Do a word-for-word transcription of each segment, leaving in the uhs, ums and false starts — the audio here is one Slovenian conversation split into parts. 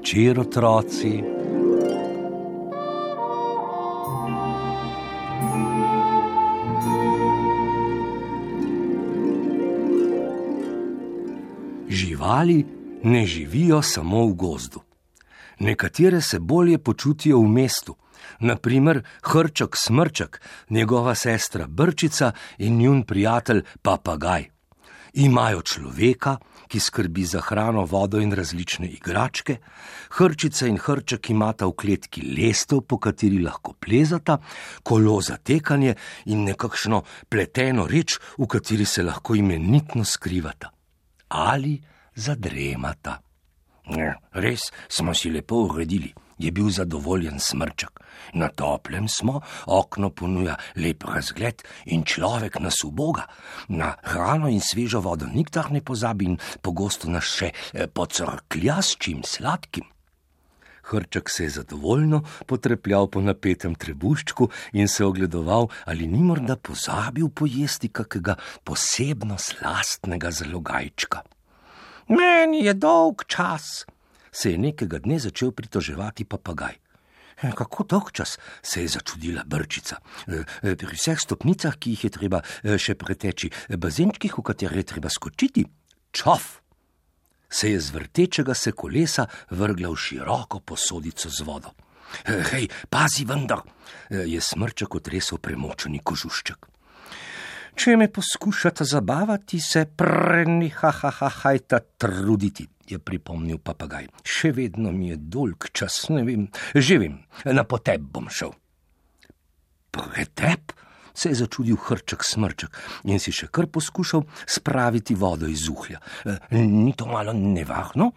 večer, otroci. Živali ne živijo samo v gozdu. Nekatere se bolje počutijo v mestu, na primer hrček Smrček, njegova sestra Brčica in njun prijatelj Papagaj. Imajo človeka, ki skrbi za hrano, vodo in različne igračke, Hrčica in Hrček imata v kletki lestev, po kateri lahko plezata, kolo za tekanje in nekakšno pleteno reč, v kateri se lahko imenitno skrivata. Ali zadremata. Res smo si lepo uredili, je bil zadovoljen Smrček. Na toplem smo, okno ponuja lep razgled in človek nas uboga. Na hrano in svežo vodo nikdar ne pozabi in pogosto nas še pocrklja s čim sladkim. Hrček se je zadovoljno potrepljal po napetem trebuščku in se ogledoval, ali ni morda pozabil pojesti kakega posebno slastnega zalogajčka. Meni je dolg čas, se je nekega dne začel pritoževati Papagaj. Kako dolg čas, se je začudila Brčica. Pri vseh stopnicah, ki jih je treba še preteči, bazenčkih, v katere je treba skočiti. Čof! Se je z vrtečega se kolesa vrgla v široko posodico z vodo. Hej, pazi vendar, je Smrček otresel premočeni kožušček. Če me poskušata zabavati, se prenehahahajta truditi, je pripomnil Papagaj. Še vedno mi je dolg čas, ne vem, že vem, na potep bom šel. Pretep? Se je začudil Hrček Smrček in si še kar poskušal spraviti vodo iz uhlja. Ni to malo nevarno?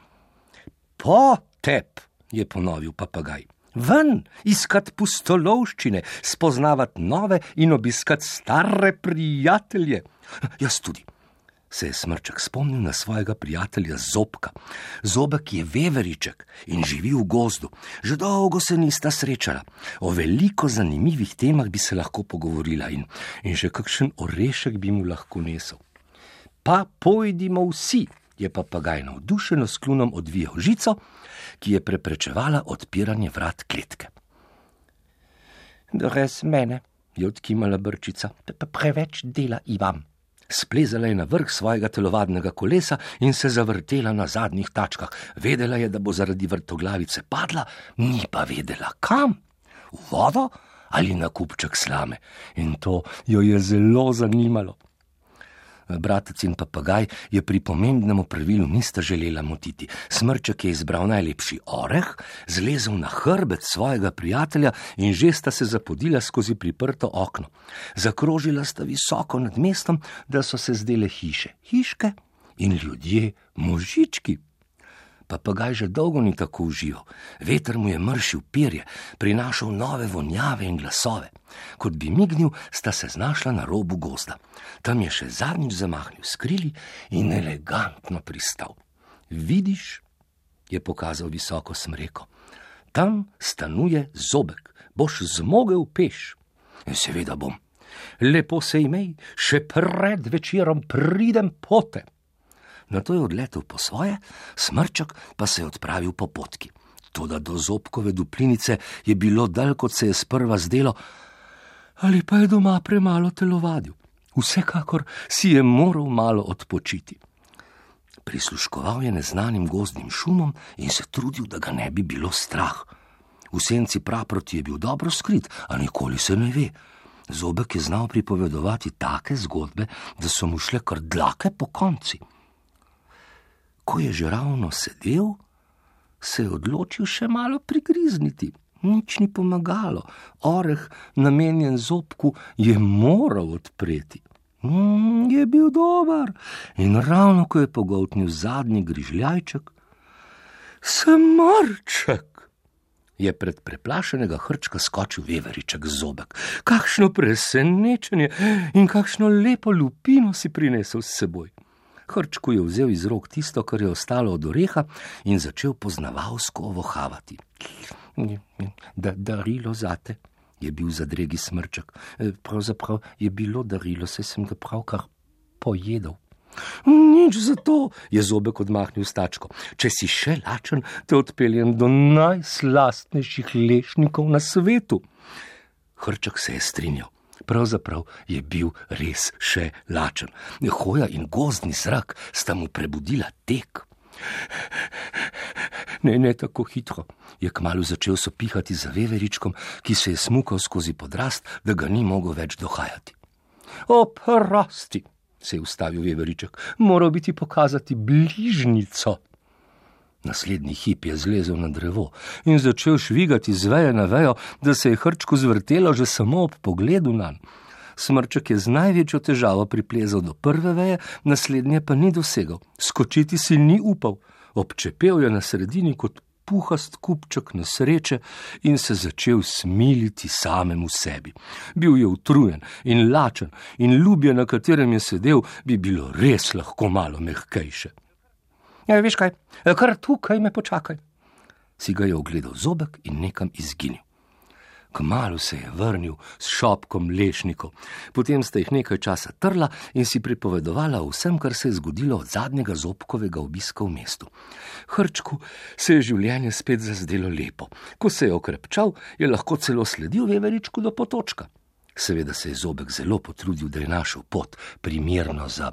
Potep, je ponovil Papagaj. Ven, iskat pustolovščine, spoznavat nove in obiskat stare prijatelje. Jaz tudi, se je Smrček spomnil na svojega prijatelja Zobka. Zobek je veveriček in živi v gozdu. Že dolgo se nista srečala. O veliko zanimivih temah bi se lahko pogovorila in, in še kakšen orešek bi mu lahko nesel. Pa pojdimo vsi, je Papagaj navdušeno s kljunom odvijal žico, ki je preprečevala odpiranje vrat kletke. Brez mene, je odkimala Brčica, preveč dela imam. Splezala je na vrh svojega telovadnega kolesa in se zavrtela na zadnjih tačkah. Vedela je, da bo zaradi vrtoglavice padla, ni pa vedela kam. V vodo ali na kupček slame. In to jo je zelo zanimalo. Bratec in Papagaj je pri pomembnem opravilu nista želela motiti. Smrček je izbral najlepši oreh, zlezel na hrbet svojega prijatelja in že sta se zapodila skozi priprto okno. Zakrožila sta visoko nad mestom, da so se zdele hiše, hiške in ljudje, možički. Papagaj že dolgo ni tako užival. Veter mu je mršil perje, prinašal nove vonjave in glasove. Kot bi mignil, sta se znašla na robu gozda. Tam je še zadnjič zamahnil s krili in elegantno pristal. Vidiš, je pokazal visoko smreko, tam stanuje Zobek. Boš zmogel peš? Seveda bom. Lepo se imej, še pred večerom pridem pote. Nato je odletel po svoje, Smrček pa se je odpravil po potki. Toda do Zobkove duplinice je bilo dalj, kot se je sprva zdelo, ali pa je doma premalo telovadil. Vsekakor si je moral malo odpočiti. Prisluškoval je neznanim gozdnim šumom in se trudil, da ga ne bi bilo strah. V senci praproti je bil dobro skrit, a nikoli se ne ve. Zobek je znal pripovedovati take zgodbe, da so mu šle kar dlake po konci. Ko je že ravno sedel, se je odločil še malo prigrizniti. Nič ni pomagalo. Oreh, namenjen Zobku, je moral odpreti. Mm, je bil dober. In ravno ko je pogoltnil zadnji grižljajček, Smrček, je pred preplašenega Hrčka skočil veveriček Zobek. Kakšno presenečenje in kakšno lepo lupino si prinesel s seboj. Hrčku je vzel iz rok tisto, kar je ostalo od oreha in začel poznavalsko ovohavati. Da, darilo zate, je bil zadregi Smrček. Pravzaprav je bilo darilo, saj sem ga pravkar pojedel. Nič za to, je Zobek odmahnil s tačko. Če si še lačen, te odpeljem do najslastnejših lešnikov na svetu. Hrček se je strinjal. Pravzaprav je bil res še lačen. Hoja in gozdni zrak sta mu prebudila tek. Ne, ne tako hitro, je kmalu začel sopihati za veveričkom, ki se je smukal skozi podrast, da ga ni mogel več dohajati. Oprosti, se je ustavil veveriček, moral bi ti pokazati bližnico. Naslednji hip je zlezel na drevo in začel švigati z veje na vejo, da se je Hrčku zvrtelo že samo ob pogledu nanj. Smrček je z največjo težavo priplezal do prve veje, naslednje pa ni dosegel. Skočiti si ni upal. Občepel je na sredini kot puhast kupček nesreče in se začel smiliti samemu sebi. Bil je utrujen in lačen in ljubje, na katerem je sedel, bi bilo res lahko malo mehkejše. Ja, veš kaj, kar tukaj me počakaj. Si ga je ogledal Zobek in nekam izginil. Kmalu se je vrnil s šopkom lešnikov. Potem sta jih nekaj časa trla in si pripovedovala o vsem, kar se je zgodilo od zadnjega Zobkovega obiska v mestu. Hrčku se je življenje spet zazdelo lepo. Ko se je okrepčal, je lahko celo sledil veveričku do potočka. Seveda se je Zobek zelo potrudil, da je našel pot, primerno za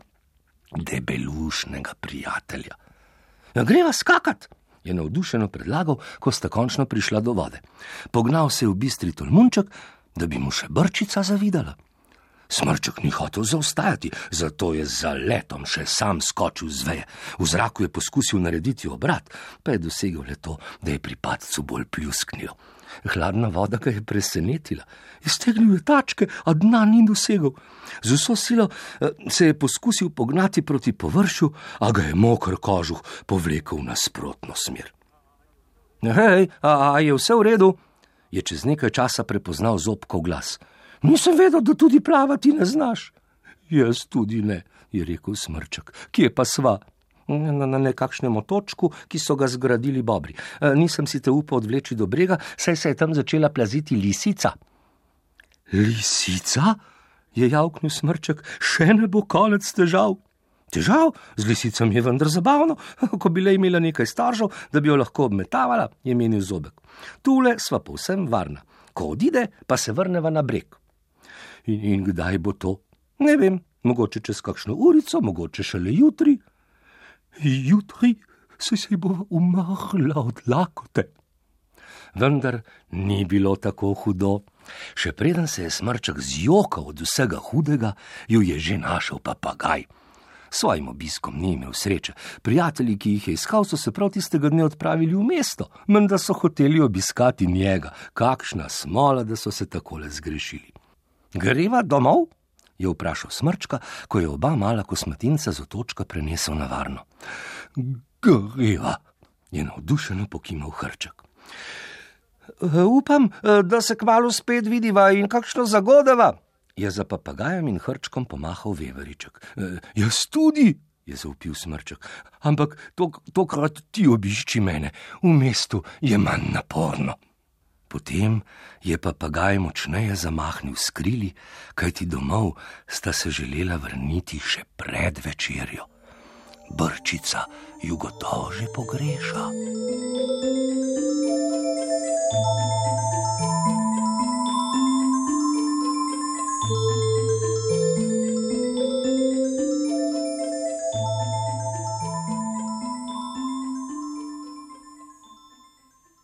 debelušnega prijatelja. Ja, greva skakat, je navdušeno predlagal, ko sta končno prišla do vode. Pognal se je v bistri tolmunček, da bi mu še brčica zavidala. Smrček ni hotel zaostajati, zato je za letom še sam skočil z veje. V zraku je poskusil narediti obrat, pa je dosegel le to, da je pri padcu bolj pljusknilo. Hladna voda ga je presenetila. Iztegnil je tačke, a dna ni dosegel. Z vso silo se je poskusil pognati proti površju, a ga je moker kožuh povlekel v nasprotno smer. Hej, a, a je vse v redu? Je čez nekaj časa prepoznal Zobkov glas. Nisem vedel, da tudi plavati ne znaš. Jaz tudi ne, je rekel Smrček. Kje pa sva? Na, na nekakšnem otočku, ki so ga zgradili bobri. E, nisem si te upal odvleči do brega, saj se je tam začela plaziti lisica. Lisica? Je javknil Smrček. Še ne bo konec težav. Težav? Z lisicami je vendar zabavno, ko bi le imela nekaj staržev, da bi jo lahko obmetavala, je menil Zobek. Tule sva povsem varna. Ko odide, pa se vrneva na breg. In, in kdaj bo to? Ne vem, mogoče čez kakšno urico, mogoče šele jutri. Jutri se si bo umrla od lakote. Vendar ni bilo tako hudo. Še preden se je Smrček zjokal od vsega hudega, jo je že našel papagaj. S svojim obiskom ni imel sreče. Prijatelji, ki jih je iskal, so se prav tistega dne odpravili v mesto, menda so hoteli obiskati njega. Kakšna smola, da so se takole zgrešili. Greva domov? Je vprašal Smrčka, ko je oba mala kosmatinca z otočka prenesel na varno. Greva, je navdušeno pokimal Hrček. Upam, da se kmalu spet vidiva in kakšno zagodeva, je za papagajem in Hrčkom pomahal veveriček. Jaz tudi, je zavpil Smrček, ampak tok, tokrat ti obišči mene, v mestu je manj naporno. Potem je papagaj močneje zamahnil s krili, kajti domov sta se želela vrniti še pred večerjo. Brčica ju gotovo že pogreša.